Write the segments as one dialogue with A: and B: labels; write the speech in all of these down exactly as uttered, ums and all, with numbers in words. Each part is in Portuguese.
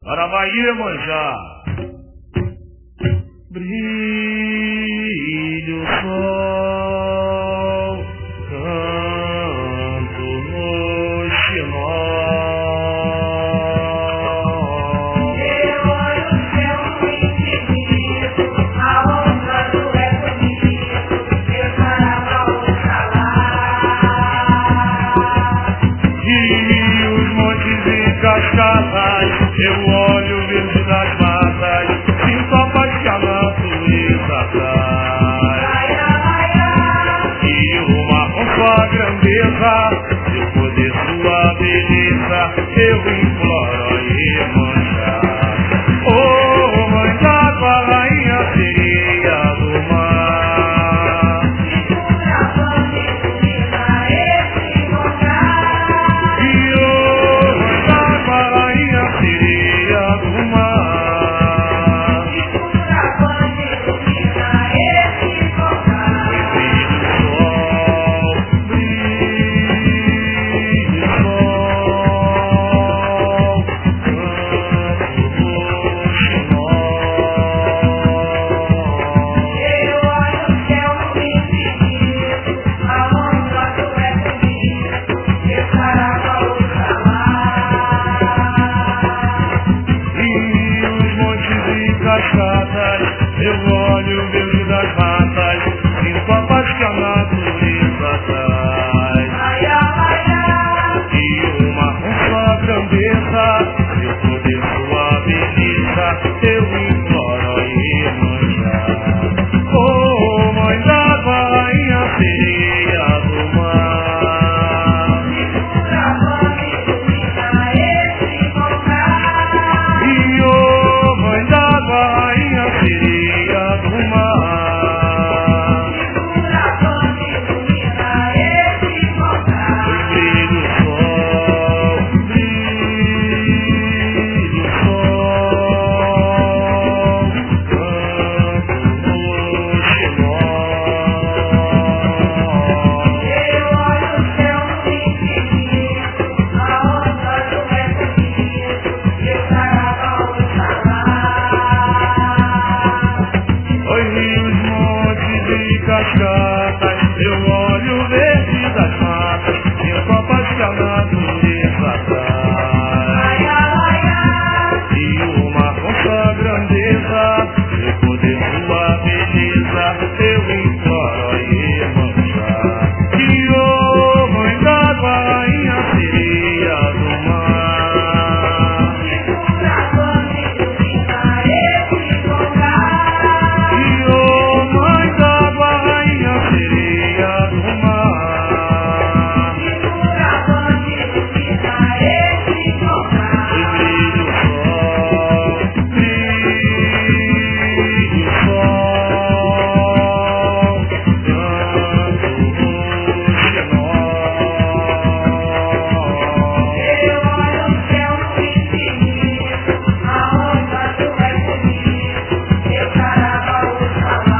A: Para Bahia, Iemanjá. Brilho o sol, canto no xinó.
B: Eu olho o céu no infinito, a onda do é bonito, meu carnaval Oxalá.
A: Rios, montes e cascatas, eu olho o verde das matas, sinto a paz que a natureza traz. E uma com sua grandeza, seu poder, sua beleza, eu imploro a Iemanjá. Oh, mãe d'água, rainha sereia do mar,
B: Segura a banda e ilumina esse lugar.
A: e oh, mãe d'água, rainha sereia do mar,
B: Segura a banda e ilumina esse lugar.
A: brilho o sol, brilho o sol, canto no xinó.
B: Eu olho o céu no infinito, a onda do é bonito, meu carnaval Oxalá.
A: Rios, montes e cascatas, eu olho o verde das matas, sinto a paz que a natureza traz.
B: Laia, laia,
A: E uma com sua grandeza, seu poder, sua beleza, eu imploro a Iemanjá. Oh, mãe d'água, rainha sereia do mar,
B: segura a banda e ilumina esse lugar.
A: e oh, mãe d'água, rainha sereia do mar,
B: Segura a banda e ilumina esse lugar.
A: brilho o sol, brilho o sol, canto no xinó.
B: Eu olho o céu no infinito, a onda do é bonito, meu carnaval Oxalá.
A: Oi, rios, montes e cascatas, eu olho o verde das matas, sinto a paz que a natureza traz.
B: Laia, laia,
A: E uma com sua grandeza, seu poder, sua beleza, eu imploro a Iemanjá. E oh, mãe d'água, rainha sereia do mar,
B: segura a banda e ilumina esse lugar.
A: e oh, mãe d'água, rainha sereia do mar,
B: Segura a banda e ilumina esse lugar.
A: brilho o sol, brilho o sol, canto no xinó.
B: Eu olho o céu no infinito, a onda do é bonito, meu carnaval Oxalá.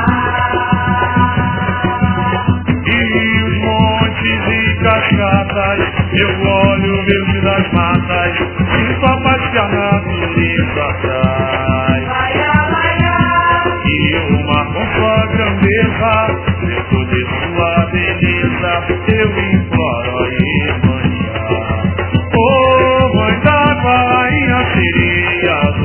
A: E os montes e cascatas, eu olho o verde das matas, sinto a paz que a natureza traz.
B: Laia, laia,
A: E uma com sua grandeza, seu poder, sua beleza, eu imploro a Iemanjá. Oh, mãe d'água, rainha sereia do